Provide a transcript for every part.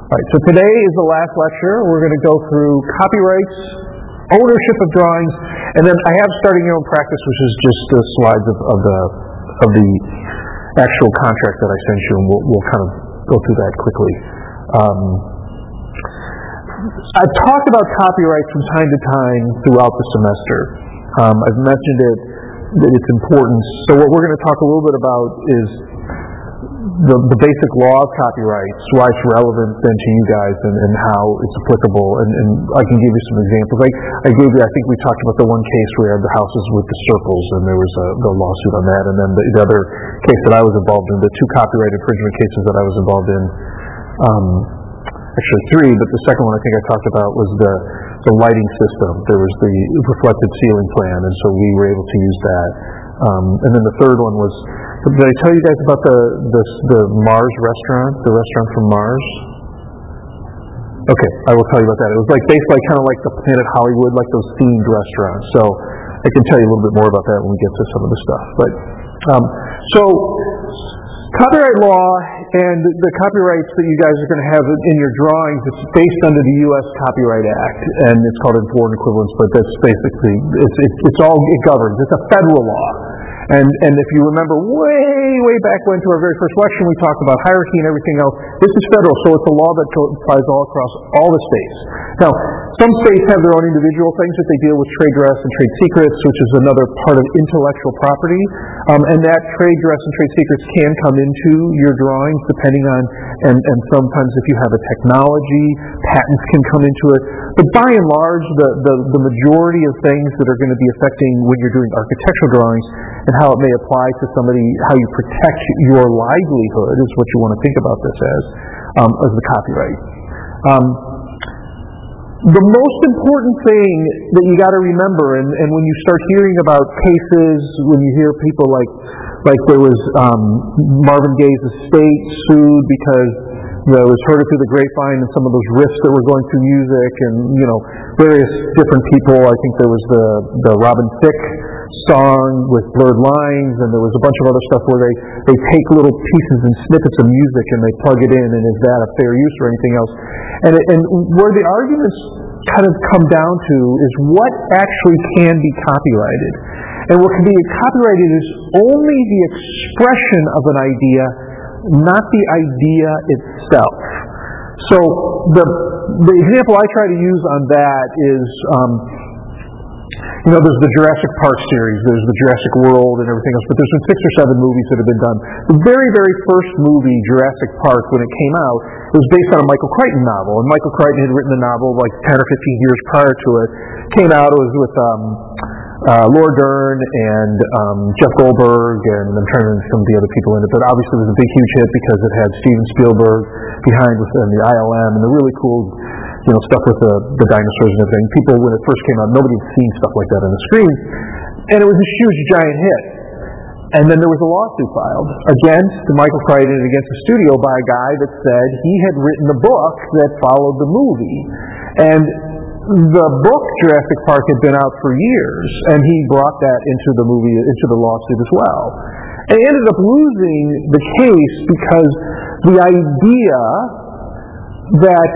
All right, so today is the last lecture. We're going to go through copyrights, ownership of drawings, and then I have starting your own practice, which is just the slides of the actual contract that I sent you, and we'll kind of go through that quickly. I've talked about copyright from time to time throughout the semester. I've mentioned it, that its importance. So what we're going to talk a little bit about is the basic law of copyrights, why it's relevant then to you guys, and how it's applicable. And I can give you some examples. I think we talked about the one case where the houses with the circles, and there was the lawsuit on that. And then the other case that I was involved in, the two copyright infringement cases that I was involved in, actually three, but the second one I think I talked about was the lighting system. There was the reflected ceiling plan, and so we were able to use that. And then the third one was, did I tell you guys about the Mars restaurant, the restaurant from Mars? Okay, I will tell you about that. It was like basically kind of like the Planet Hollywood, like those themed restaurants. So I can tell you a little bit more about that when we get to some of the stuff. But so copyright law and the copyrights that you guys are going to have in your drawings, it's based under the U.S. Copyright Act, and it's called Foreign Equivalence, but that's basically, it governs. It's a federal law. And if you remember way back when to our very first lecture, we talked about hierarchy and everything else. This is federal, so it's a law that applies all across all the states. Now, some states have their own individual things that they deal with, trade dress and trade secrets, which is another part of intellectual property. And that trade dress and trade secrets can come into your drawings depending on, and sometimes if you have a technology, patents can come into it. But by and large, the majority of things that are going to be affecting when you're doing architectural drawings and how it may apply to somebody, how you protect your livelihood is what you want to think about this as the copyright. The most important thing that you got to remember, and when you start hearing about cases, when you hear people like there was Marvin Gaye's estate sued because it was heard through the grapevine and some of those riffs that were going through music, and various different people. I think there was the Robin Thicke song with blurred lines, and there was a bunch of other stuff where they take little pieces and snippets of music and they plug it in, and is that a fair use or anything else? And where the arguments kind of come down to is what actually can be copyrighted. And what can be copyrighted is only the expression of an idea, not the idea itself. So the example I try to use on that is, there's the Jurassic Park series, there's the Jurassic World and everything else, but there's been 6 or 7 movies that have been done. The very, very first movie, Jurassic Park, when it came out, it was based on a Michael Crichton novel, and Michael Crichton had written the novel like 10 or 15 years prior to it. Came out, it was with Laura Dern and Jeff Goldberg, and I'm trying to remember some of the other people in it, but obviously it was a big, huge hit because it had Steven Spielberg behind with the ILM and the really cool stuff with the dinosaurs and everything. People, when it first came out, nobody had seen stuff like that on the screen. And it was a huge, giant hit. And then there was a lawsuit filed against Michael Crichton and against the studio by a guy that said he had written a book that followed the movie. And the book, Jurassic Park, had been out for years, and he brought that into the movie, into the lawsuit as well. And he ended up losing the case because the idea that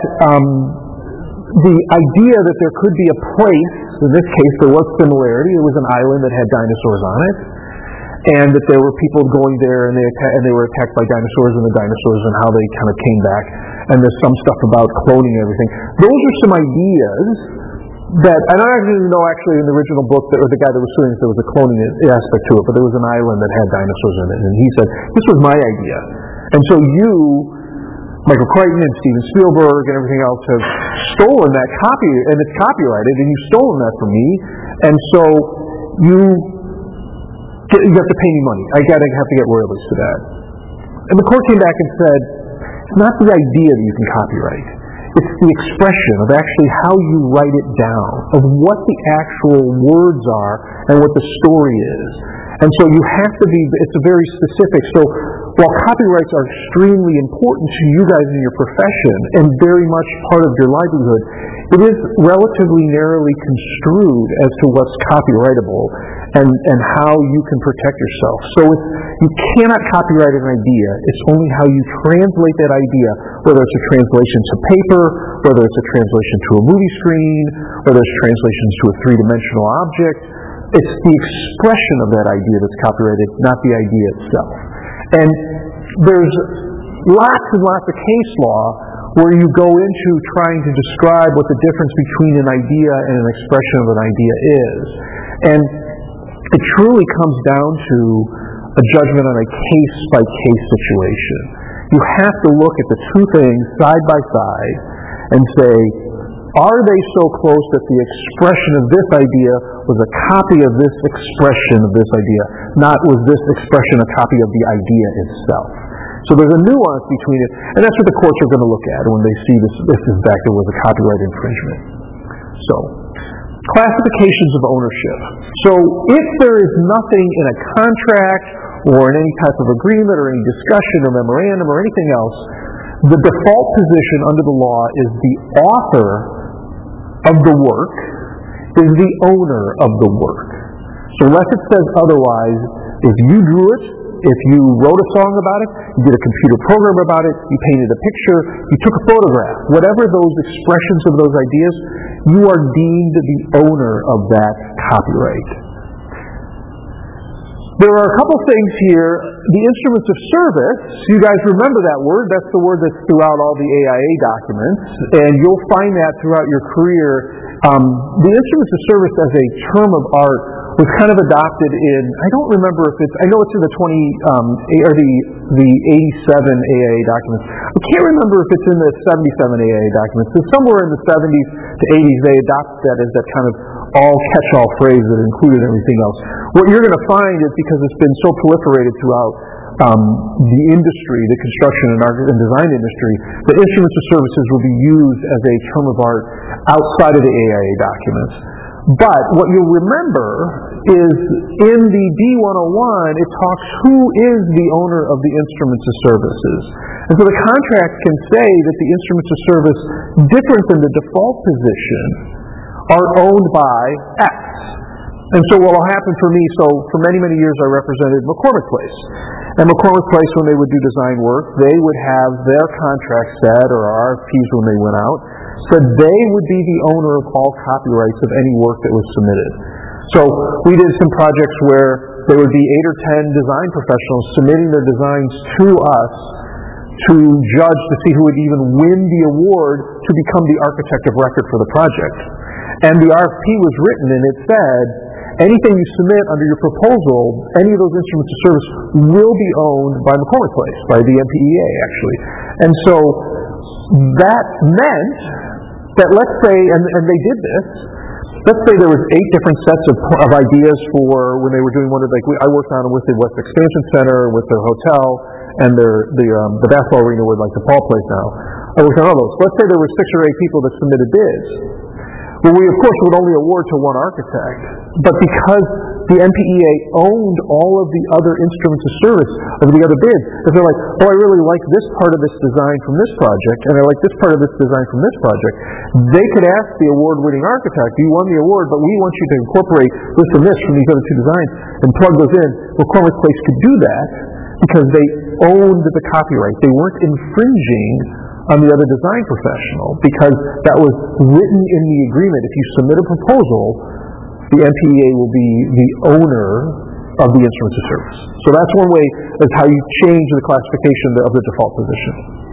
there could be a place, in this case there was similarity, it was an island that had dinosaurs on it, and that there were people going there and they were attacked by dinosaurs, and the dinosaurs and how they kind of came back, and there's some stuff about cloning and everything. Those are some ideas that, I don't actually know actually in the original book, or the guy that was suing, there was a cloning aspect to it, but there was an island that had dinosaurs in it, and he said, this was my idea. And so you, Michael Crichton and Steven Spielberg and everything else, have stolen that copy, and it's copyrighted, and you've stolen that from me, and so you have to pay me money. I have to get royalties for that. And the court came back and said, it's not the idea that you can copyright. It's the expression of actually how you write it down, of what the actual words are and what the story is. And so you have to be, it's a very specific. So while copyrights are extremely important to you guys in your profession and very much part of your livelihood, it is relatively narrowly construed as to what's copyrightable. and how you can protect yourself. So you cannot copyright an idea. It's only how you translate that idea, whether it's a translation to paper, whether it's a translation to a movie screen, whether it's translations to a three-dimensional object. It's the expression of that idea that's copyrighted, not the idea itself. And there's lots and lots of case law where you go into trying to describe what the difference between an idea and an expression of an idea is. And it truly comes down to a judgment on a case-by-case situation. You have to look at the two things side by side and say, are they so close that the expression of this idea was a copy of this expression of this idea, not was this expression a copy of the idea itself? So there's a nuance between it, and that's what the courts are going to look at when they see this, if in fact there was a copyright infringement. So, classifications of ownership. So if there is nothing in a contract or in any type of agreement or any discussion or memorandum or anything else, the default position under the law is the author of the work is the owner of the work. So unless it says otherwise, if you drew it, if you wrote a song about it, you did a computer program about it, you painted a picture, you took a photograph, whatever those expressions of those ideas, you are deemed the owner of that copyright. There are a couple things here. The instruments of service, you guys remember that word. That's the word that's throughout all the AIA documents, and you'll find that throughout your career. The instruments of service as a term of art was kind of adopted in, I don't remember if it's, I know it's in the the 87 AIA documents. I can't remember if it's in the 77 AIA documents. So somewhere in the 70s to 80s they adopted that as that kind of all catch-all phrase that included everything else. What you're going to find is, because it's been so proliferated throughout the industry, the construction and art and design industry, the instruments of services will be used as a term of art outside of the AIA documents. But what you'll remember is in the D101, it talks who is the owner of the instruments of services. And so the contract can say that the instruments of service, different than the default position, are owned by X. And so what will happen for me, so for many, many years I represented McCormick Place. And McCormick Place, when they would do design work, they would have their contract set, or RFPs when they went out, said they would be the owner of all copyrights of any work that was submitted. So we did some projects where there would be 8 or 10 design professionals submitting their designs to us to judge to see who would even win the award to become the architect of record for the project. And the RFP was written, and it said, anything you submit under your proposal, any of those instruments of service will be owned by McCormick Place, by the MPEA actually. And so that meant that, let's say, and they did this, let's say there was 8 different sets of ideas for when they were doing one of, like, I worked on it with the West Expansion Center, with their hotel, and the basketball arena with, like, the Paul Place now. I worked on all those. Let's say there were 6 or 8 people that submitted bids. Well, we, of course, would only award to one architect. But because the MPEA owned all of the other instruments of service of the other bids, if they're like, oh, I really like this part of this design from this project, and I like this part of this design from this project, they could ask the award-winning architect, you won the award, but we want you to incorporate this and this from these other 2 designs and plug those in. McCormick Place could do that because they owned the copyright. They weren't infringing on the other design professional, because that was written in the agreement. If you submit a proposal, the MPEA will be the owner of the instruments of service. So that's one way, that's how you change the classification of the default position.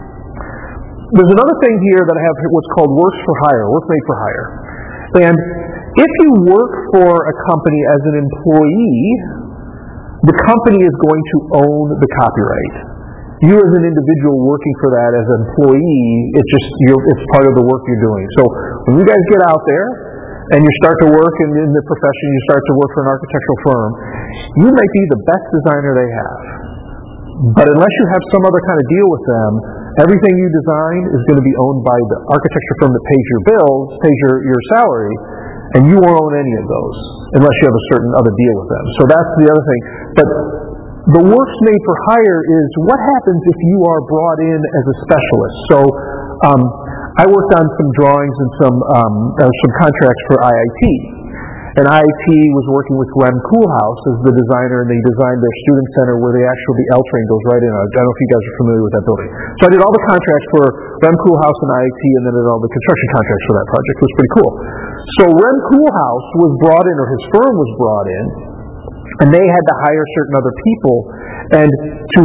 There's another thing here that I have what's called works for hire, work made for hire. And if you work for a company as an employee, the company is going to own the copyright. You as an individual working for that as an employee, it's part of the work you're doing. So when you guys get out there and you start to work in the profession, you start to work for an architectural firm, you might be the best designer they have. But unless you have some other kind of deal with them, everything you design is going to be owned by the architecture firm that pays your bills, pays your salary, and you won't own any of those unless you have a certain other deal with them. So that's the other thing. But the works made for hire is what happens if you are brought in as a specialist. So I worked on some drawings and some contracts for IIT. And IIT was working with Rem Koolhaas as the designer, and they designed their student center where the L train goes right in. I don't know if you guys are familiar with that building. So I did all the contracts for Rem Koolhaas and IIT, and then did all the construction contracts for that project. It was pretty cool. So Rem Koolhaas was brought in, or his firm was brought in, and they had to hire certain other people and to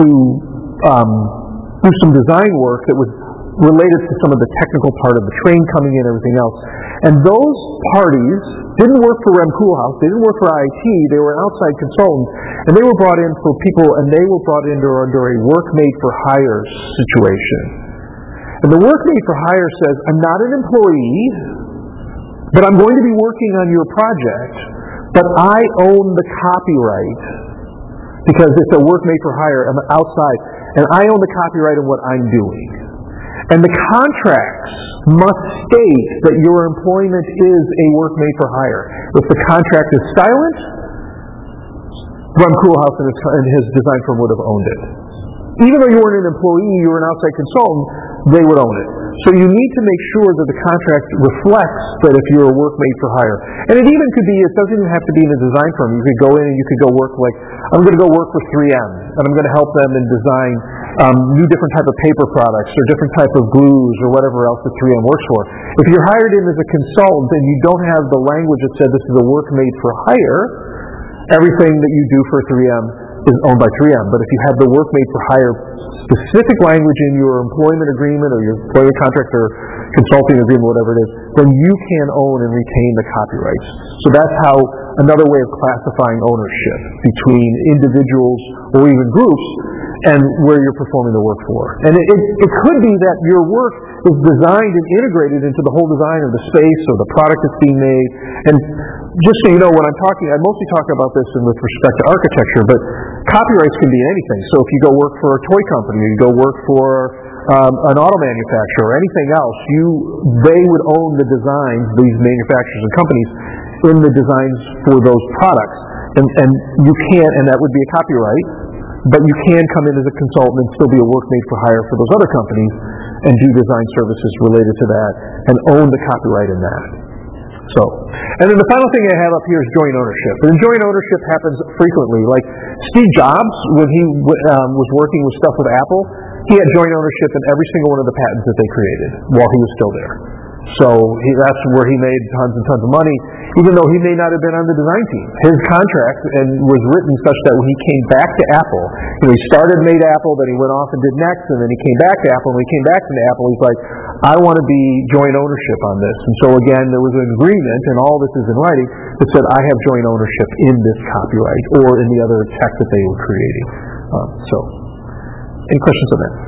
do some design work that was related to some of the technical part of the train coming in and everything else. And those parties didn't work for Rem Koolhaas, they didn't work for IIT, they were outside consultants, and they were brought in for people, and they were brought in under a work-made-for-hire situation. And the work-made-for-hire says, I'm not an employee, but I'm going to be working on your project, but I own the copyright, because it's a work-made-for-hire, I'm outside, and I own the copyright of what I'm doing. And the contracts must state that your employment is a work made for hire. If the contract is silent, Rem Koolhaas and his design firm would have owned it. Even though you weren't an employee, you were an outside consultant, they would own it. So you need to make sure that the contract reflects that if you're a work made for hire. And it even could be, it doesn't even have to be in a design firm. You could go in and you could go work like, I'm going to go work for 3M, and I'm going to help them in design new different type of paper products or different type of glues or whatever else that 3M works for. If you're hired in as a consultant and you don't have the language that said this is a work made for hire, everything that you do for 3M is owned by 3M. But if you have the work made for hire specific language in your employment agreement or your employment contract or consulting agreement, whatever it is, then you can own and retain the copyrights. So that's how another way of classifying ownership between individuals or even groups and where you're performing the work for. And it could be that your work is designed and integrated into the whole design of the space or the product that's being made. And just so you know, when I'm talking, I mostly talk about this with respect to architecture, but copyrights can be in anything. So if you go work for a toy company, or you go work for an auto manufacturer or anything else, they would own the designs, these manufacturers and companies, in the designs for those products. And you can't, and that would be a copyright, but you can come in as a consultant and still be a work made for hire for those other companies and do design services related to that and own the copyright in that. So, and then the final thing I have up here is joint ownership. And joint ownership happens frequently. Like Steve Jobs, when he was working with stuff with Apple, he had joint ownership in every single one of the patents that they created while he was still there. So that's where he made tons and tons of money, even though he may not have been on the design team. His contract was written such that when he came back to Apple, he started made Apple, then he went off and did Next, and then he came back to Apple. And when he came back to Apple, he's like, I want to be joint ownership on this. And so again, there was an agreement, and all this is in writing, that said I have joint ownership in this copyright or in the other tech that they were creating. Any questions on that?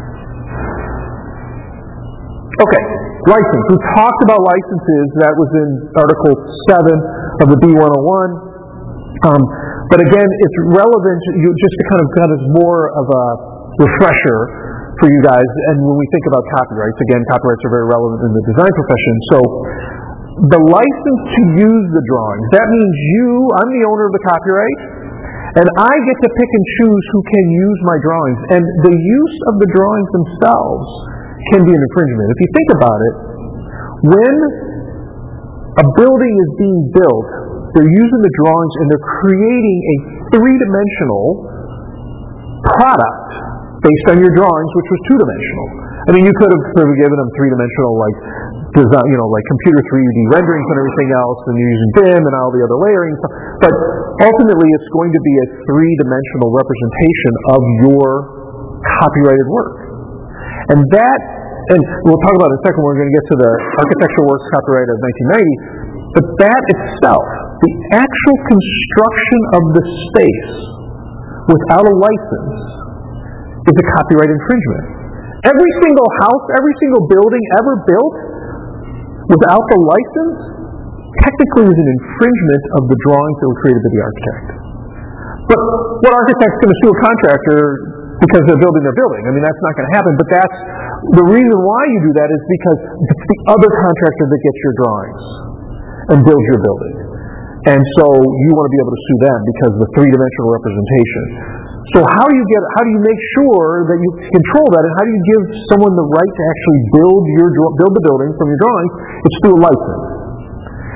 Okay, license. We talked about licenses. That was in Article 7 of the B101. But again, it's relevant just to kind of more of a refresher for you guys. And when we think about copyrights, again, copyrights are very relevant in the design profession. So the license to use the drawings, that means I'm the owner of the copyright, and I get to pick and choose who can use my drawings. And the use of the drawings themselves can be an infringement. If you think about it, when a building is being built, they're using the drawings and they're creating a three-dimensional product based on your drawings, which was two-dimensional. I mean, you could have given them three-dimensional, like design, like computer 3D renderings and everything else, and you're using BIM and all the other layering. But ultimately, it's going to be a three-dimensional representation of your copyrighted work. And we'll talk about it in a second when we're going to get to the Architectural Works copyright of 1990, but that itself, the actual construction of the space without a license is a copyright infringement. Every single house, every single building ever built without the license technically is an infringement of the drawings that were created by the architect. But what architect's going to sue a contractor because they're building their building? I mean, that's not going to happen, but that's the reason why you do that is because it's the other contractor that gets your drawings and builds your building. And so you want to be able to sue them because of the three-dimensional representation. So how do you make sure that you control that, and how do you give someone the right to actually build the building from your drawings? It's through a license.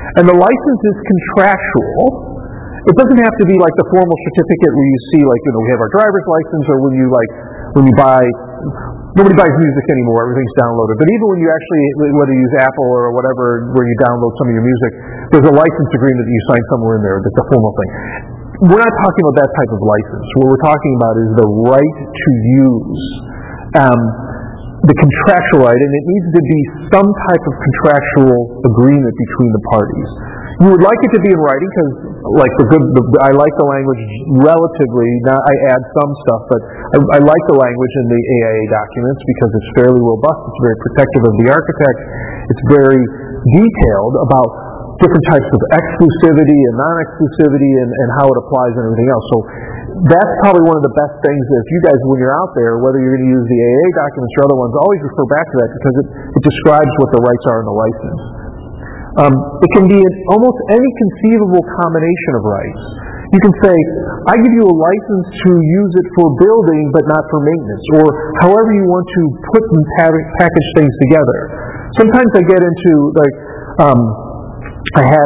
And the license is contractual. It doesn't have to be like the formal certificate where you see, like, we have our driver's license, or when you buy, nobody buys music anymore, everything's downloaded. But even when you actually, whether you use Apple or whatever, where you download some of your music, there's a license agreement that you sign somewhere in there that's a formal thing. We're not talking about that type of license. What we're talking about is the right to use, the contractual right, and it needs to be some type of contractual agreement between the parties. You would like it to be in writing because, like, I like the language relatively. Now I add some stuff, but I like the language in the AIA documents because it's fairly robust. It's very protective of the architect. It's very detailed about different types of exclusivity and non-exclusivity and how it applies and everything else. So that's probably one of the best things that if you guys, when you're out there, whether you're going to use the AIA documents or other ones, always refer back to that because it describes what the rights are in the license. It can be in almost any conceivable combination of rights. You can say, I give you a license to use it for building but not for maintenance, or however you want to put and package things together. Sometimes I get into, like, I had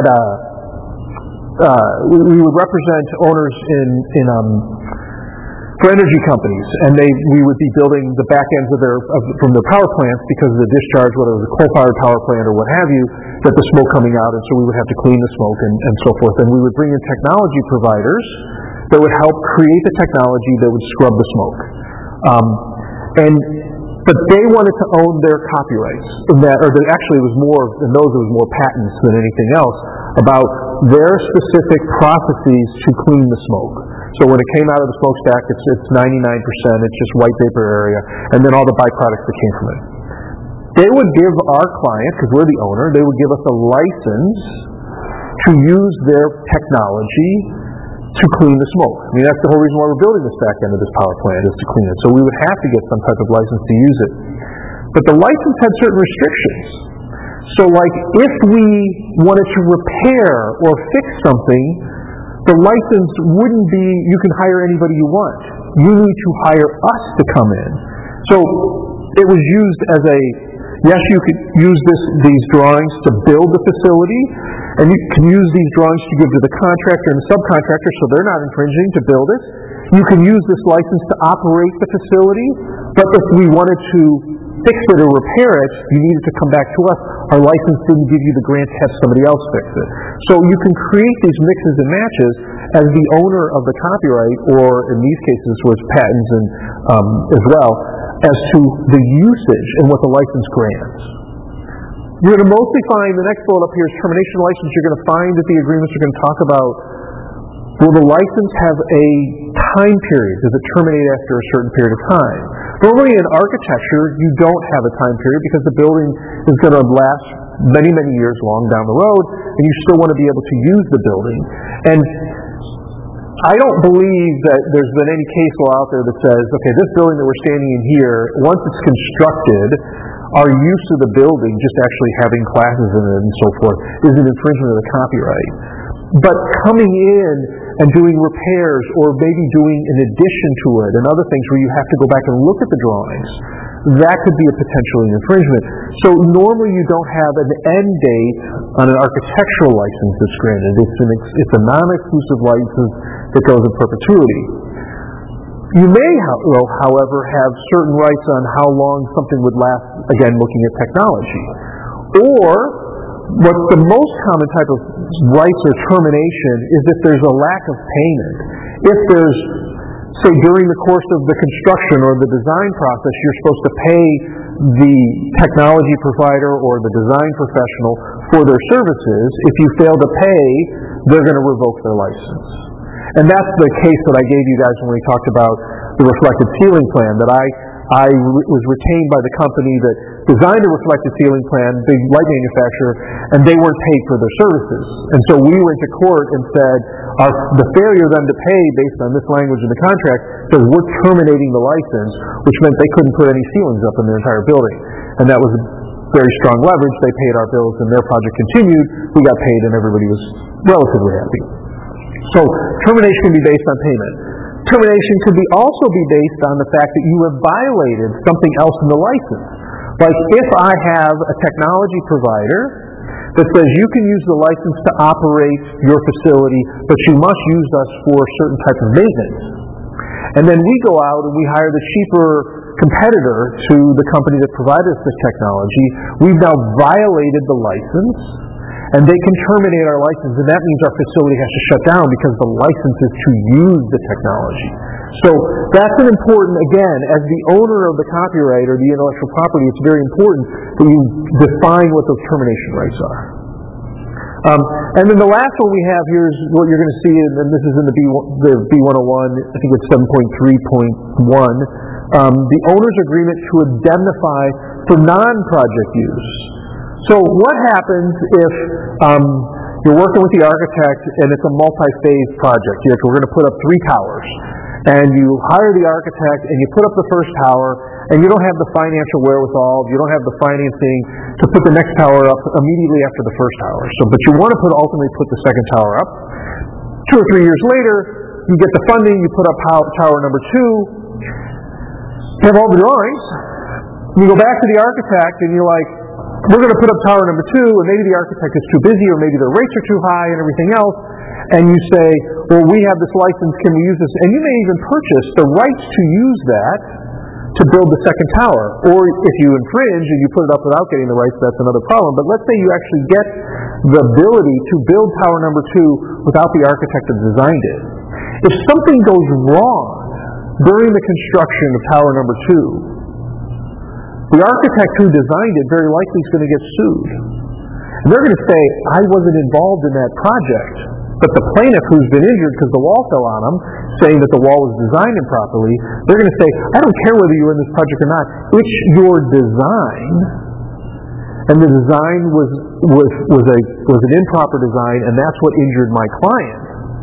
we would represent owners for energy companies, and we would be building the back ends of from their power plants because of the discharge, whether it was a coal-fired power plant or what have you, that the smoke coming out, and so we would have to clean the smoke and so forth. And we would bring in technology providers that would help create the technology that would scrub the smoke. But they wanted to own their copyrights in that, actually it was more, in those it was more patents than anything else, about their specific processes to clean the smoke. So when it came out of the smokestack, it's 99%, it's just white vapor area, and then all the byproducts that came from it. They would give our client, because we're the owner, they would give us a license to use their technology to clean the smoke. I mean, that's the whole reason why we're building this back end of this power plant, is to clean it. So we would have to get some type of license to use it. But the license had certain restrictions. So, like, if we wanted to repair or fix something, the license wouldn't be, you can hire anybody you want. You need to hire us to come in. So it was used as yes, you could use these drawings to build the facility, and you can use these drawings to give to the contractor and the subcontractor so they're not infringing to build it. You can use this license to operate the facility, but if we wanted to fix it or repair it, you needed to come back to us. Our license didn't give you the grant to have somebody else fix it. So you can create these mixes and matches as the owner of the copyright, or in these cases was patents and as well, as to the usage and what the license grants. You're going to mostly find, the next bullet up here is termination license. You're going to find that the agreements are going to talk about, will the license have a time period? Does it terminate after a certain period of time? Normally in architecture, you don't have a time period because the building is going to last many, many years long down the road, and you still want to be able to use the building. And I don't believe that there's been any case law out there that says, okay, this building that we're standing in here, once it's constructed, our use of the building, just actually having classes in it and so forth, is an infringement of the copyright. But coming in and doing repairs, or maybe doing an addition to it, and other things where you have to go back and look at the drawings, that could be a potentially an infringement. So normally you don't have an end date on an architectural license that's granted. It's a non-exclusive license that goes in perpetuity. You may, however, have certain rights on how long something would last, again, looking at technology. Or, what's the most common type of rights or termination is if there's a lack of payment. If there's, say, during the course of the construction or the design process, you're supposed to pay the technology provider or the design professional for their services. If you fail to pay, they're going to revoke their license. And that's the case that I gave you guys when we talked about the reflected ceiling plan, that I was retained by the company that designed a reflected ceiling plan, big light manufacturer, and they weren't paid for their services. And so we went to court and said the failure of them to pay based on this language in the contract says we're terminating the license, which meant they couldn't put any ceilings up in their entire building. And that was a very strong leverage. They paid our bills and their project continued. We got paid and everybody was relatively happy. So termination can be based on payment. Termination could also be based on the fact that you have violated something else in the license. Like if I have a technology provider that says you can use the license to operate your facility, but you must use us for a certain type of maintenance. And then we go out and we hire the cheaper competitor to the company that provided us this technology. We've now violated the license, and they can terminate our license, and that means our facility has to shut down because the license is to use the technology. So that's an important, again, as the owner of the copyright or the intellectual property, it's very important that you define what those termination rights are. And then the last one we have here is what you're going to see, and this is in the B101, I think it's 7.3.1, the owner's agreement to indemnify for non-project use. So what happens if you're working with the architect and it's a multi-phase project? We're going to put up 3 towers. And you hire the architect and you put up the first tower and you don't have the financial wherewithal, you don't have the financing to put the next tower up immediately after the first tower. But you want to ultimately put the second tower up. 2 or 3 years later, you get the funding, you put up tower number 2, you have all the drawings, you go back to the architect and you're like, we're going to put up tower number 2, and maybe the architect is too busy, or maybe the rates are too high and everything else, and you say, well, we have this license, can we use this? And you may even purchase the rights to use that to build the second tower. Or if you infringe and you put it up without getting the rights, that's another problem. But let's say you actually get the ability to build tower number 2 without the architect that designed it. If something goes wrong during the construction of tower number 2, the architect who designed it very likely is going to get sued. And they're going to say, I wasn't involved in that project. But the plaintiff who's been injured because the wall fell on him, saying that the wall was designed improperly, they're going to say, I don't care whether you were in this project or not. It's your design, and the design was an improper design, and that's what injured my client.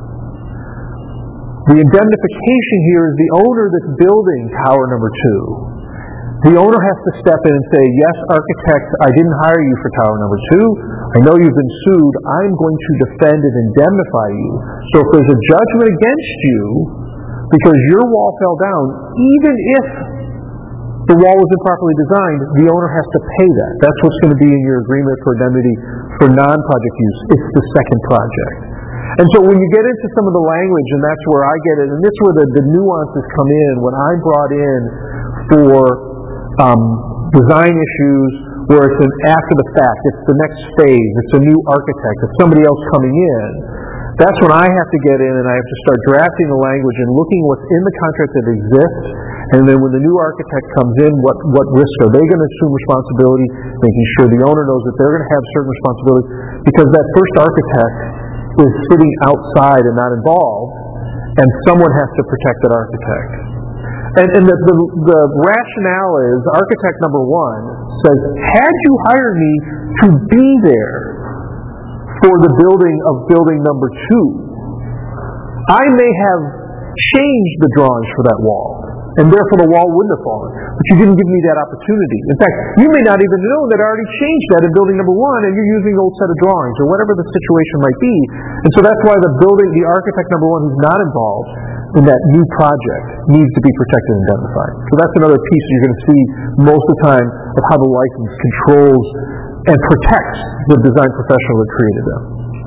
The indemnification here is the owner that's building tower number 2. The owner has to step in and say, yes, architect, I didn't hire you for tower number 2. I know you've been sued. I'm going to defend and indemnify you. So if there's a judgment against you because your wall fell down, even if the wall was improperly designed, the owner has to pay that. That's what's going to be in your agreement for indemnity for non-project use. It's the second project. And so when you get into some of the language, and that's where I get it, and this is where the nuances come in, when I'm brought in for design issues where it's after the fact, it's the next phase, it's a new architect, it's somebody else coming in, that's when I have to get in and I have to start drafting the language and looking what's in the contract that exists, and then when the new architect comes in, what risks are they going to assume responsibility, making sure the owner knows that they're going to have certain responsibilities, because that first architect is sitting outside and not involved, and someone has to protect that architect. And the rationale is, architect number 1 says, had you hired me to be there for the building of building number 2, I may have changed the drawings for that wall, and therefore the wall wouldn't have fallen. But you didn't give me that opportunity. In fact, you may not even know that I already changed that in building number 1, and you're using an old set of drawings, or whatever the situation might be. And so that's why the architect number 1 who's not involved in that new project needs to be protected and indemnified. So that's another piece you're going to see most of the time of how the license controls and protects the design professional that created them.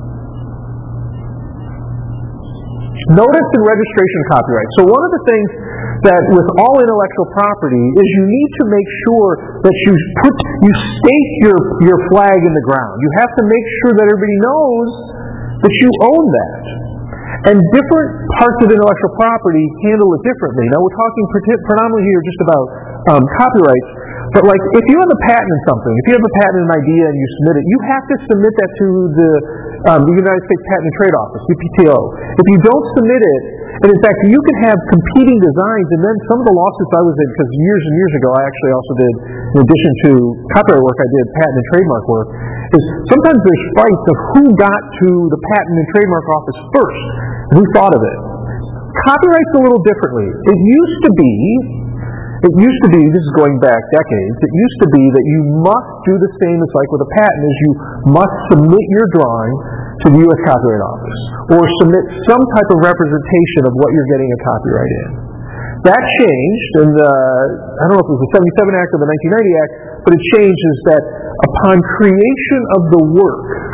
Notice in registration copyright. So one of the things that with all intellectual property is you need to make sure that you stake your flag in the ground. You have to make sure that everybody knows that you own that. And different parts of intellectual property handle it differently. Now we're talking predominantly here just about copyrights, but like if you have a patent in something, if you have a patent in an idea and you submit it, you have to submit that to the United States Patent and Trade Office, UPTO. If you don't submit it, and in fact you can have competing designs, and then some of the lawsuits I was in, because years and years ago I actually also did, in addition to copyright work, I did patent and trademark work, is sometimes there's fights of who got to the Patent and Trademark Office first, and who thought of it. Copyright's a little differently. It used to be, this is going back decades, it used to be that you must do the same as like with a patent, is you must submit your drawing to the U.S. Copyright Office, or submit some type of representation of what you're getting a copyright in. That changed in I don't know if it was the 77 Act or the 1990 Act, but it changed is that upon creation of the work,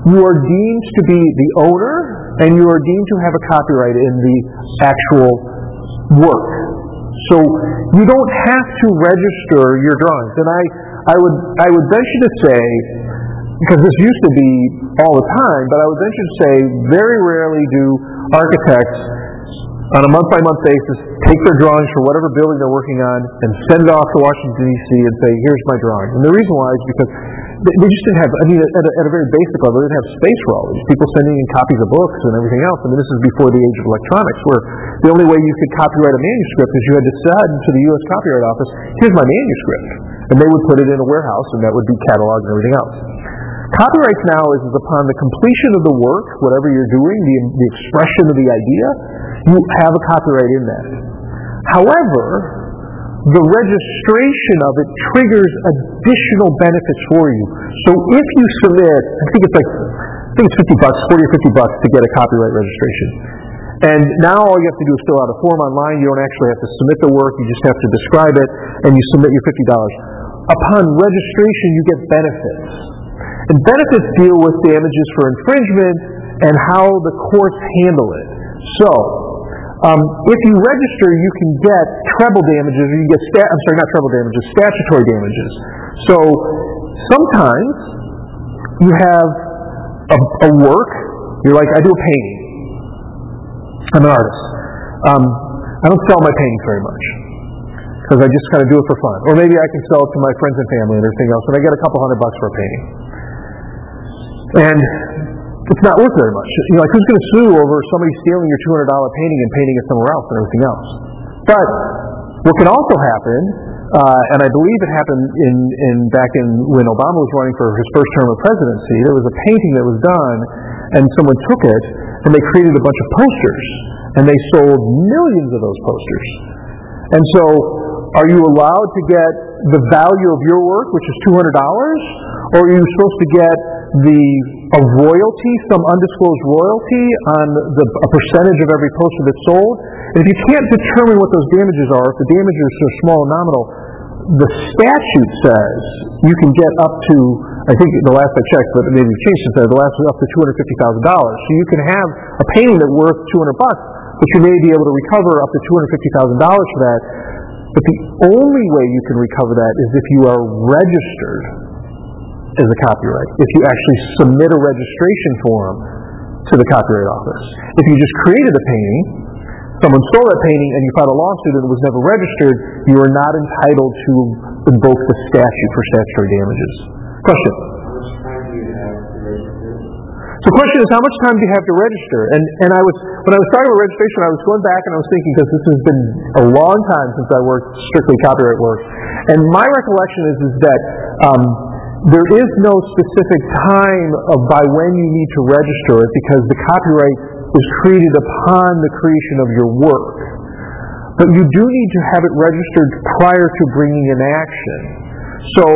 you are deemed to be the owner, and you are deemed to have a copyright in the actual work. So you don't have to register your drawings. And I would venture to say, because this used to be all the time, but I would venture to say very rarely do architects on a month-by-month basis take their drawings for whatever building they're working on and send it off to Washington, D.C. and say, here's my drawing. And the reason why is because they just didn't have, at a very basic level, they didn't have space for all these people sending in copies of books and everything else. I mean, this is before the age of electronics, where the only way you could copyright a manuscript is you had to send to the U.S. Copyright Office, here's my manuscript. And they would put it in a warehouse, and that would be cataloged and everything else. Copyrights now is upon the completion of the work, whatever you're doing, the expression of the idea, you have a copyright in that. However, the registration of it triggers additional benefits for you. So if you submit, I think it's $50, $40 or $50 to get a copyright registration. And now all you have to do is fill out a form online. You don't actually have to submit the work. You just have to describe it, and you submit your $50. Upon registration, you get benefits. And benefits deal with damages for infringement and how the courts handle it. So, if you register, you can get treble damages, or you get statutory damages. So, sometimes you have a work, you're like, I do a painting. I'm an artist. I don't sell my paintings very much, because I just kind of do it for fun. Or maybe I can sell it to my friends and family and everything else, and I get a couple $100 for a painting. And it's not worth very much. Like, who's going to sue over somebody stealing your $200 painting and painting it somewhere else and everything else? But what can also happen, and I believe it happened back when Obama was running for his first term of presidency, there was a painting that was done, and someone took it, and they created a bunch of posters, and they sold millions of those posters. And so, are you allowed to get the value of your work, which is $200, or are you supposed to get a royalty, some undisclosed royalty on a percentage of every poster that's sold? And if you can't determine what those damages are, if the damages are small and nominal, the statute says you can get up to, I think the last I checked, but maybe it's changed since then, the last was up to $250,000. So you can have a painting that's worth $200, but you may be able to recover up to $250,000 for that. But the only way you can recover that is if you are registered as a copyright, if you actually submit a registration form to the Copyright Office. If you just created a painting, someone stole that painting, and you filed a lawsuit and it was never registered, you are not entitled to invoke the statute for statutory damages. Question? How much time do you have to register? So the question is, how much time do you have to register? And when I was starting with registration, I was going back and I was thinking, because this has been a long time since I worked strictly copyright work, and my recollection is that there is no specific time by when you need to register it, because the copyright is created upon the creation of your work. But you do need to have it registered prior to bringing an action. So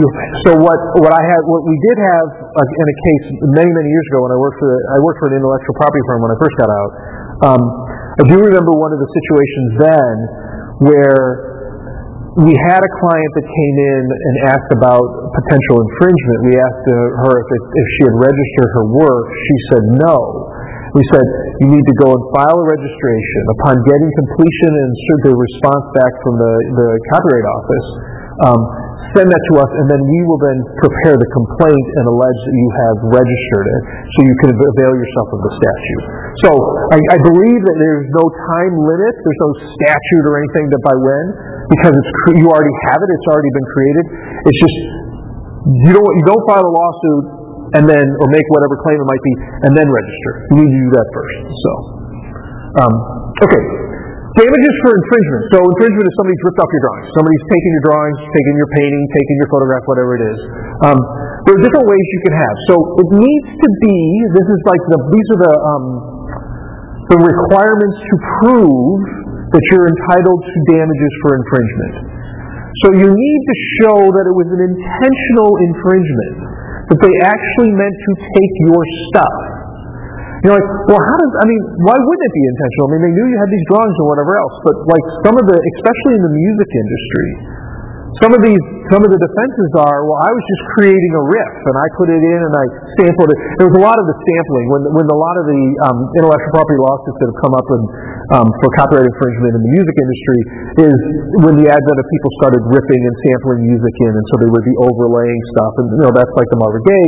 what we did have in a case many years ago when I worked for an intellectual property firm when I first got out. I do remember one of the situations then where we had a client that came in and asked about potential infringement. We asked her if she had registered her work. She said no. We said, you need to go and file a registration. Upon getting completion and the response back from the Copyright Office, send that to us, and then we will then prepare the complaint and allege that you have registered it, so you can avail yourself of the statute. So I believe that there's no time limit, there's no statute or anything that by when, because you already have it, it's already been created. It's just you don't file a lawsuit and then, or make whatever claim it might be, and then register. You need to do that first. So, okay. Damages for infringement. So infringement is somebody's ripped off your drawings. Somebody's taken your drawings, taken your painting, taken your photograph, whatever it is. There are different ways you can have. So it needs to be, these are the requirements to prove that you're entitled to damages for infringement. So you need to show that it was an intentional infringement, that they actually meant to take your stuff. You're like, well, why wouldn't it be intentional? I mean, they knew you had these drawings or whatever else, but like especially in the music industry, some of the defenses are, well, I was just creating a riff, and I put it in and I sampled it. There was a lot of the sampling when a lot of the intellectual property lawsuits that have come up for copyright infringement in the music industry is when the advent of people started ripping and sampling music in, and so they would be overlaying stuff, and that's like the Marvin Gaye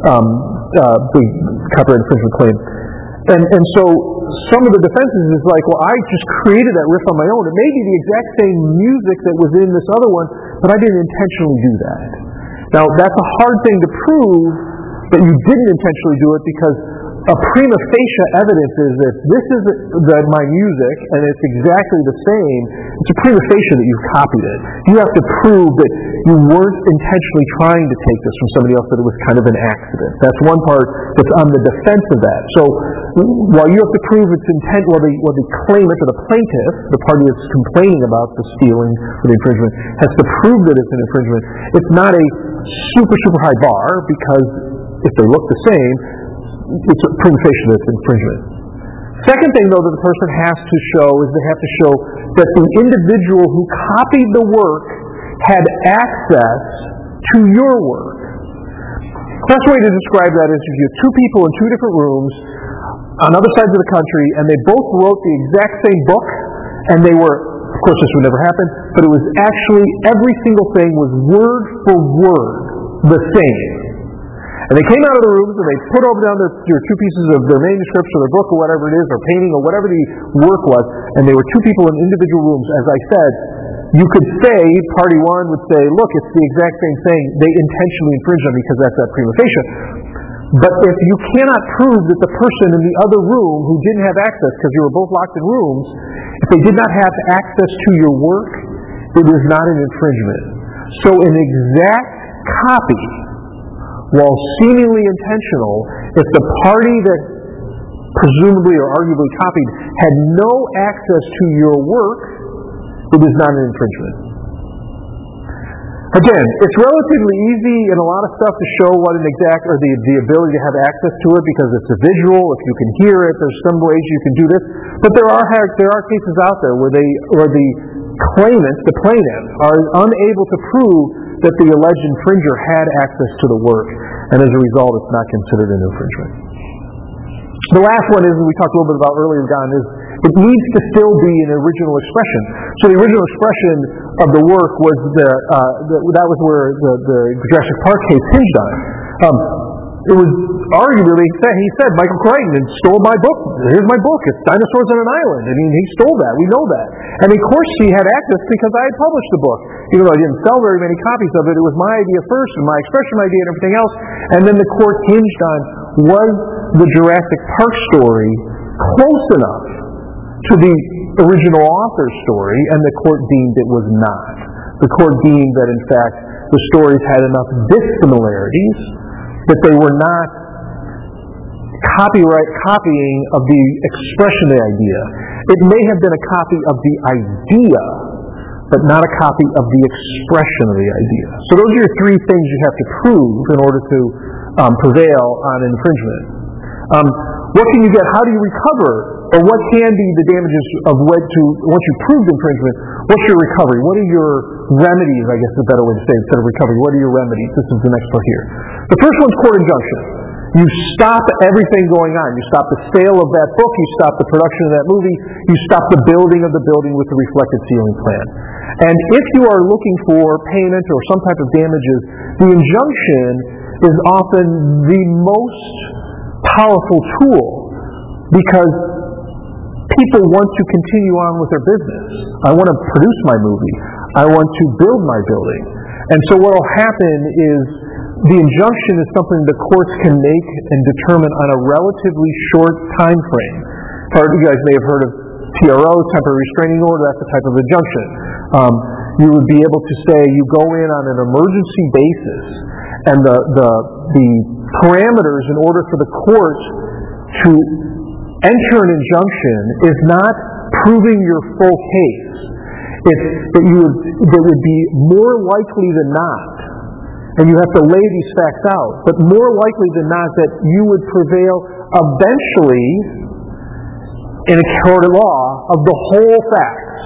big copyright infringement claim. And so some of the defenses is like, well, I just created that riff on my own. It may be the exact same music that was in this other one, but I didn't intentionally do that. Now, that's a hard thing to prove that you didn't intentionally do it, because a prima facie evidence is that this is my music and it's exactly the same. It's a prima facie that you've copied it. You have to prove that you weren't intentionally trying to take this from somebody else, that it was kind of an accident. That's one part that's on the defense of that. So while you have to prove its intent, well, the claimant or the plaintiff, the party that's complaining about the stealing or the infringement, has to prove that it's an infringement. It's not a super, super high bar, because if they look the same, it's a prima facie that it's infringement. Second thing, though, that the person has to show is they have to show that the individual who copied the work had access to your work. The best way to describe that is if you have two people in two different rooms on other sides of the country, and they both wrote the exact same book, and they were, of course this would never happen, but it was actually every single thing was word for word the same. And they came out of the rooms and they put over down their two pieces of their manuscripts or their book or whatever it is, or painting or whatever the work was, and they were two people in individual rooms. As I said, you could say, party one would say, look, it's the exact same thing. They intentionally infringed on me because that's that prima facie. But if you cannot prove that the person in the other room who didn't have access, because you were both locked in rooms, if they did not have access to your work, it is not an infringement. So an exact copy, while seemingly intentional, if the party that presumably or arguably copied had no access to your work, it is not an infringement. Again, it's relatively easy in a lot of stuff to show what an exact, or the ability to have access to it, because it's a visual. If you can hear it, there's some ways you can do this. But there are cases out there where the claimant, the plaintiff, are unable to prove that the alleged infringer had access to the work, and as a result, it's not considered an infringement. The last one is, we talked a little bit about earlier, Don, is it needs to still be an original expression. So the original expression of the work was that was where the Jurassic Park case hinged on. It was arguably, he said, Michael Crichton stole my book. Here's my book. It's Dinosaurs on an Island. I mean, he stole that. We know that. And of course he had access because I had published the book. Even though I didn't sell very many copies of it, it was my idea first, and my expression idea and everything else. And then the court hinged on, was the Jurassic Park story close enough to the original author's story? And the court deemed it was not. The court deemed that, in fact, the stories had enough dissimilarities that they were not copying of the expression of the idea. It may have been a copy of the idea, but not a copy of the expression of the idea. So those are your three things you have to prove in order to prevail on infringement. What can you get? How do you recover? Or what can be the damages of once you proved infringement? What's your recovery? What are your remedies, I guess is a better way to say it, instead of recovery. What are your remedies? This is the next part here. The first one's court injunction. You stop everything going on. You stop the sale of that book. You stop the production of that movie. You stop the building of the building with the reflected ceiling plan. And if you are looking for payment or some type of damages, the injunction is often the most powerful tool, because people want to continue on with their business. I want to produce my movie. I want to build my building. And so what will happen is the injunction is something the courts can make and determine on a relatively short time frame. You guys may have heard of TRO, temporary restraining order. That's the type of injunction. You would be able to say you go in on an emergency basis, and the parameters in order for the court to enter an injunction is not proving your full case. It would be more likely than not, and you have to lay these facts out, but more likely than not that you would prevail eventually in a court of law of the whole facts.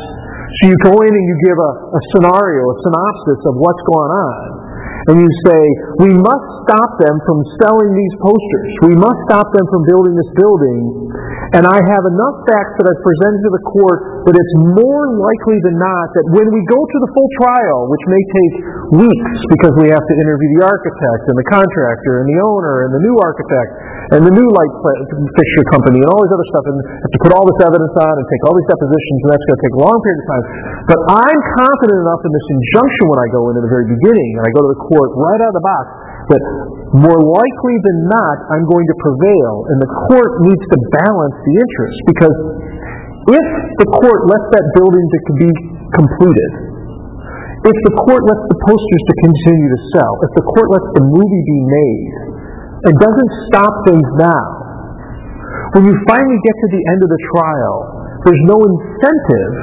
So you go in and you give a scenario, a synopsis of what's going on. And you say, we must stop them from selling these posters. We must stop them from building this building. And I have enough facts that I've presented to the court that it's more likely than not that when we go to the full trial, which may take weeks because we have to interview the architect and the contractor and the owner and the new architect and the new light fixture company and all these other stuff, and have to put all this evidence on and take all these depositions, and that's going to take a long period of time. But I'm confident enough in this injunction when I go in the very beginning, and I go to the court right out of the box, that more likely than not I'm going to prevail, and the court needs to balance the interest, because if the court lets that building to be completed, if the court lets the posters to continue to sell, if the court lets the movie be made, and doesn't stop things now, when you finally get to the end of the trial, there's no incentive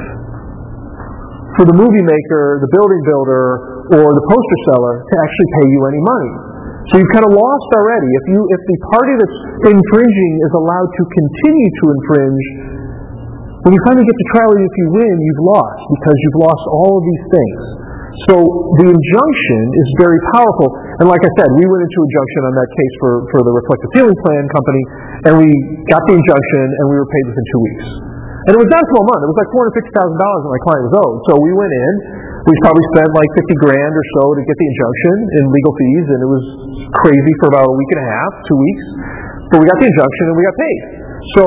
for the movie maker, the building builder, or the poster seller to actually pay you any money. So you've kind of lost already. If the party that's infringing is allowed to continue to infringe, when you finally get to trial, if you win, you've lost, because you've lost all of these things. So the injunction is very powerful. And like I said, we went into injunction on that case for the Reflective Ceiling Plan company, and we got the injunction, and we were paid within 2 weeks. And it was not a small amount. It was like $450,000 that my client was owed. So we went in. We probably spent like $50,000 or so to get the injunction in legal fees, and it was crazy for about a week and a half, 2 weeks. But we got the injunction, and we got paid. So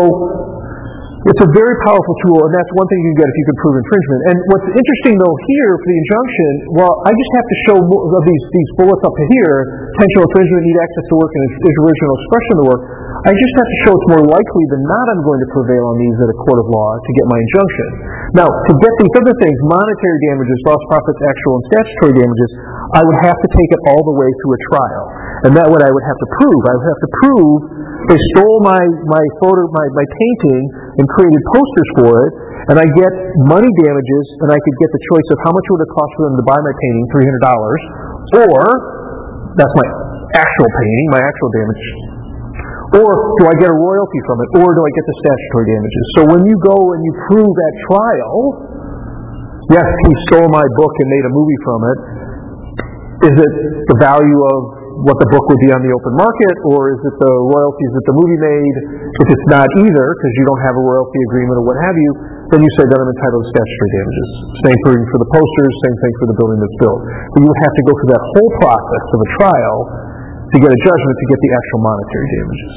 it's a very powerful tool, and that's one thing you can get if you can prove infringement. And what's interesting, though, here for the injunction, well, I just have to show these bullets up here, potential infringement, need access to work, and original expression of the work. I just have to show it's more likely than not I'm going to prevail on these at a court of law to get my injunction. Now, to get these other things, monetary damages, lost profits, actual and statutory damages, I would have to take it all the way through a trial. And that what I would have to prove. I would have to prove they stole my painting and created posters for it, and I get money damages, and I could get the choice of how much would it cost for them to buy my painting, $300, or that's my actual painting, my actual damage, or do I get a royalty from it, or do I get the statutory damages? So when you go and you prove at trial, yes, he stole my book and made a movie from it, is it the value of what the book would be on the open market, or is it the royalties that the movie made? If it's not either, because you don't have a royalty agreement or what have you, then you say that I'm entitled to statutory damages. Same thing for the posters, same thing for the building that's built. But you would have to go through that whole process of a trial to get a judgment to get the actual monetary damages.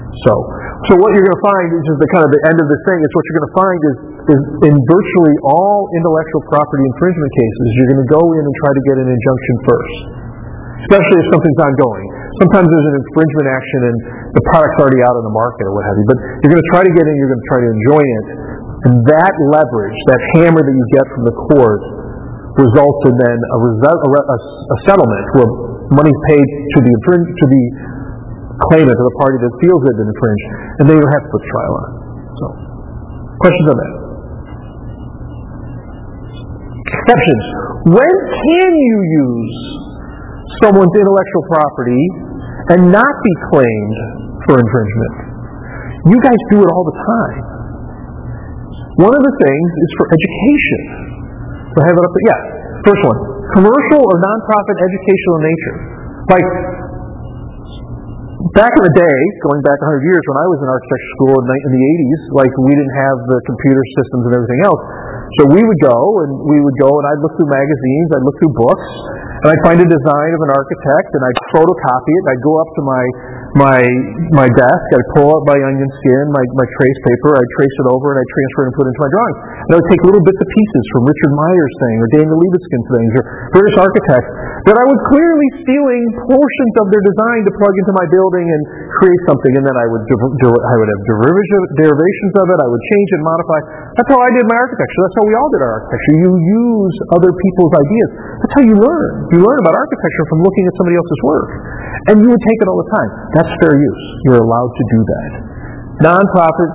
So what you're going to find is just the kind of the end of this thing. Is what you're going to find is in virtually all intellectual property infringement cases, you're going to go in and try to get an injunction first, especially if something's ongoing. Sometimes there's an infringement action and the product's already out on the market or what have you. But you're going to try to get in. You're going to try to enjoy it, and that leverage, that hammer that you get from the court, results in then a settlement where money's paid to the claimant, to the party that feels they've been infringed, and they don't have to put the trial on. So, questions on that? Exceptions. When can you use someone's intellectual property and not be claimed for infringement? You guys do it all the time. One of the things is for education. So I have it up there. Yeah. First one. Commercial or nonprofit educational nature. Like, back in the day, going back 100 years, when I was in architecture school in the 80s, like, we didn't have the computer systems and everything else. So we would go and I'd look through magazines, I'd look through books, and I'd find a design of an architect, and I'd photocopy it, and I'd go up to my desk, I'd pull out my onion skin, my trace paper, I'd trace it over, and I'd transfer it and put it into my drawings. And I would take little bits and pieces from Richard Meyer's thing, or Daniel Libeskind things, or various architects, that I was clearly stealing portions of their design to plug into my building and create something, and then I would have derivations of it, I would change and modify. That's how I did my architecture. That's how we all did our architecture. You use other people's ideas. That's how you learn. You learn about architecture from looking at somebody else's work. And you would take it all the time. That's fair use. You're allowed to do that. Non-profit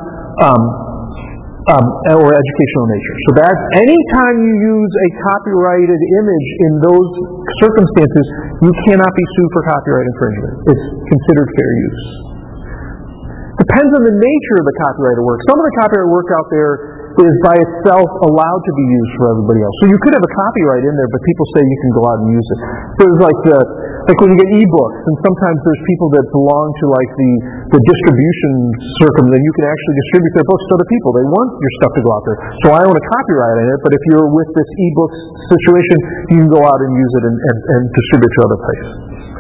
or educational nature. So that's anytime you use a copyrighted image in those circumstances, you cannot be sued for copyright infringement. It's considered fair use. Depends on the nature of the copyrighted work. Some of the copyrighted work out there is by itself allowed to be used for everybody else. So you could have a copyright in there, but people say you can go out and use it. There's like when you get ebooks, and sometimes there's people that belong to like the distribution circle, and you can actually distribute their books to other people. They want your stuff to go out there. So I own a copyright in it, but if you're with this ebook situation, you can go out and use it and distribute to other places.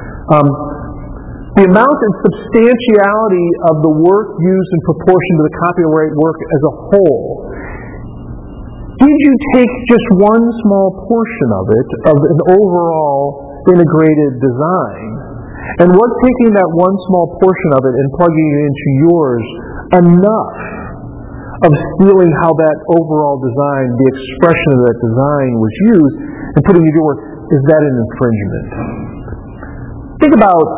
The amount and substantiality of the work used in proportion to the copyright work as a whole. Did you take just one small portion of it, of an overall integrated design, and was taking that one small portion of it and plugging it into yours enough of stealing how that overall design, the expression of that design was used, and putting it into your work? Is that an infringement? Think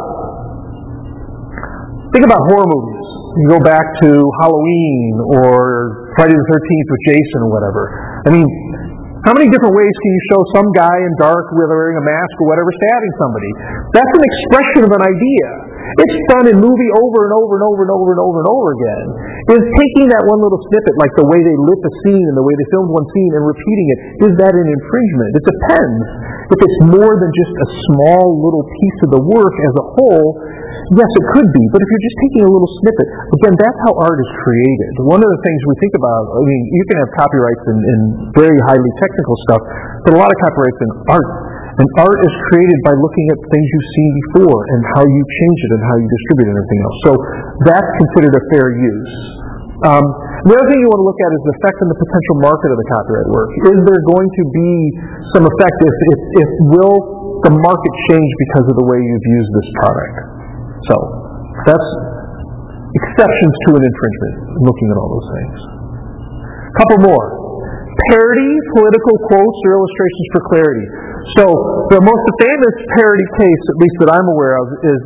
about horror movies. You go back to Halloween or Friday the 13th with Jason or whatever. I mean, how many different ways can you show some guy in dark wearing a mask or whatever stabbing somebody? That's an expression of an idea. It's done in movie over and over and over and over and over and over again. Is taking that one little snippet, like the way they lit the scene and the way they filmed one scene and repeating it, is that an infringement? It depends. If it's more than just a small little piece of the work as a whole, yes, it could be, but if you're just taking a little snippet, again, that's how art is created. One of the things we think about, I mean, you can have copyrights in very highly technical stuff, but a lot of copyrights in art. And art is created by looking at things you've seen before and how you change it and how you distribute it and everything else. So that's considered a fair use. The other thing you want to look at is the effect on the potential market of the copyright work. Is there going to be some effect if will the market change because of the way you've used this product? So, that's exceptions to an infringement, looking at all those things. A couple more. Parody, political quotes, or illustrations for clarity. So, the most famous parody case, at least that I'm aware of, is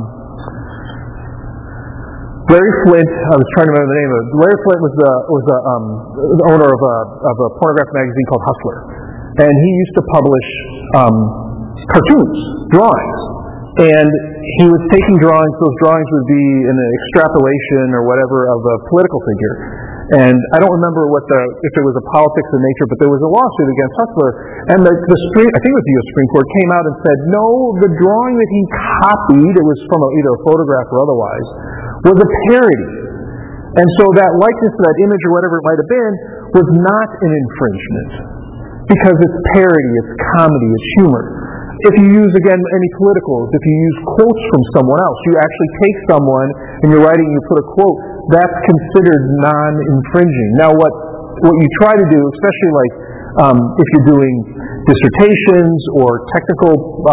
Larry Flynt. I was trying to remember the name of it. Larry Flynt was the owner of a pornographic magazine called Hustler. And he used to publish cartoons, drawings. And he was taking drawings. Those drawings would be an extrapolation or whatever of a political figure. And I don't remember if it was a politics in nature, but there was a lawsuit against Hustler. And I think it was the U.S. Supreme Court came out and said, no, the drawing that he copied, it was from either a photograph or otherwise, was a parody. And so that likeness to that image or whatever it might have been was not an infringement. Because it's parody, it's comedy, it's humor. If you use, again, any politicals, if you use quotes from someone else, you actually take someone and you're writing and you put a quote, that's considered non-infringing. Now what you try to do, especially like if you're doing dissertations or technical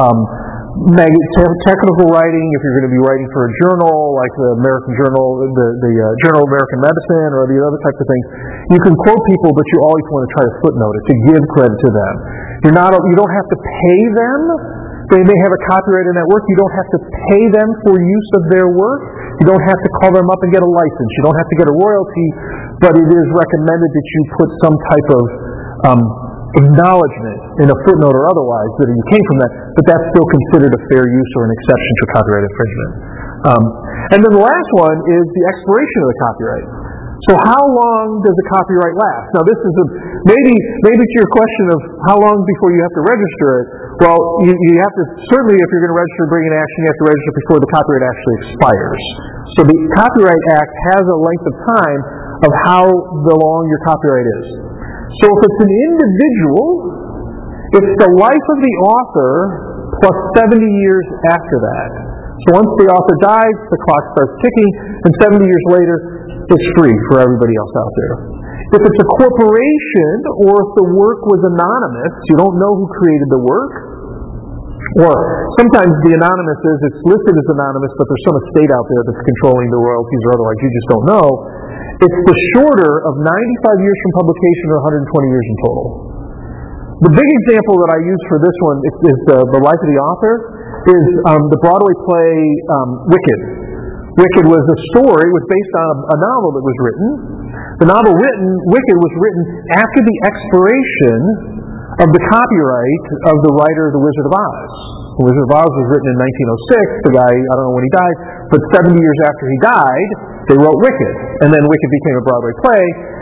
writing, if you're going to be writing for a journal like the American Journal, the Journal of American Medicine, or the other types of things, you can quote people, but you always want to try to footnote it to give credit to them. You don't have to pay them. They may have a copyright in that work. You don't have to pay them for use of their work. You don't have to call them up and get a license. You don't have to get a royalty, but it is recommended that you put some type of acknowledgement in a footnote or otherwise that you came from that, but that's still considered a fair use or an exception to copyright infringement. And then the last one is the expiration of the copyright. So how long does a copyright last? Now this is maybe to your question of how long before you have to register it. Well, you have to, certainly if you're going to register and bring an action, you have to register before the copyright actually expires. So the Copyright Act has a length of time of how long your copyright is. So if it's an individual, it's the life of the author plus 70 years after that. So once the author dies, the clock starts ticking, and 70 years later, it's free for everybody else out there. If it's a corporation, or if the work was anonymous, you don't know who created the work, or sometimes the anonymous is, it's listed as anonymous, but there's some estate out there that's controlling the royalties or otherwise, you just don't know. It's the shorter of 95 years from publication or 120 years in total. The big example that I use for this one is the life of the author, is the Broadway play Wicked. Wicked was a story, was based on a novel that was written. The novel Wicked was written after the expiration of the copyright of the writer of The Wizard of Oz. The Wizard of Oz was written in 1906. The guy, I don't know when he died, but 70 years after he died, they wrote Wicked. And then Wicked became a Broadway play,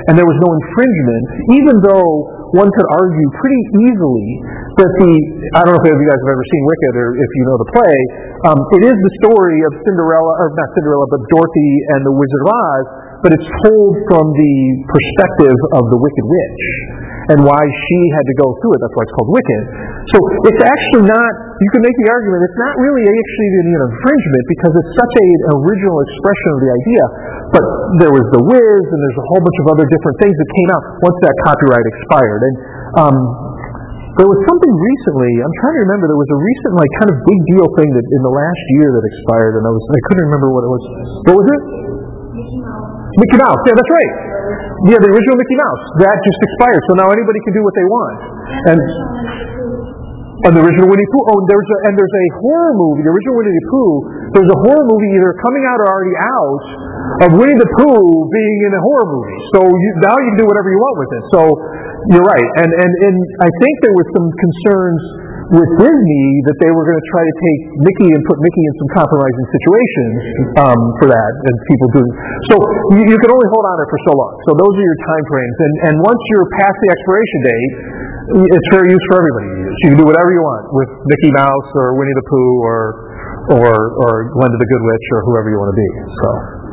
and there was no infringement, even though one could argue pretty easily that I don't know if any of you guys have ever seen Wicked or if you know the play, it is the story of Cinderella, or not Cinderella, but Dorothy and the Wizard of Oz, but it's told from the perspective of the Wicked Witch and why she had to go through it. That's why it's called Wicked. So it's actually not, you can make the argument, it's not really actually an infringement because it's such an original expression of the idea. But there was The Wiz, and there's a whole bunch of other different things that came out once that copyright expired. And there was something recently, I'm trying to remember, there was a recent kind of big deal thing that in the last year that expired, and I couldn't remember what it was. What was it? Mickey Mouse, yeah, that's right. Yeah, the original Mickey Mouse. That just expired, so now anybody can do what they want. And the original Winnie Pooh. Oh, there's a horror movie, the original Winnie the Pooh. There's a horror movie either coming out or already out of Winnie the Pooh being in a horror movie. So now you can do whatever you want with it. So you're right. And I think there was some concerns with Disney that they were going to try to take Mickey and put Mickey in some compromising situations for that, and people do. So you can only hold on to it for so long. So those are your time frames. And once you're past the expiration date, it's fair use for everybody to use. You can do whatever you want with Mickey Mouse or Winnie the Pooh or Glinda the Good Witch or whoever you want to be. So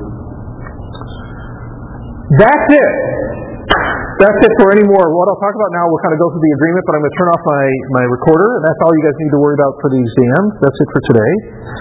that's it. That's it for any more. What I'll talk about now, we'll kind of go through the agreement, but I'm going to turn off my recorder, and that's all you guys need to worry about for the exam. That's it for today.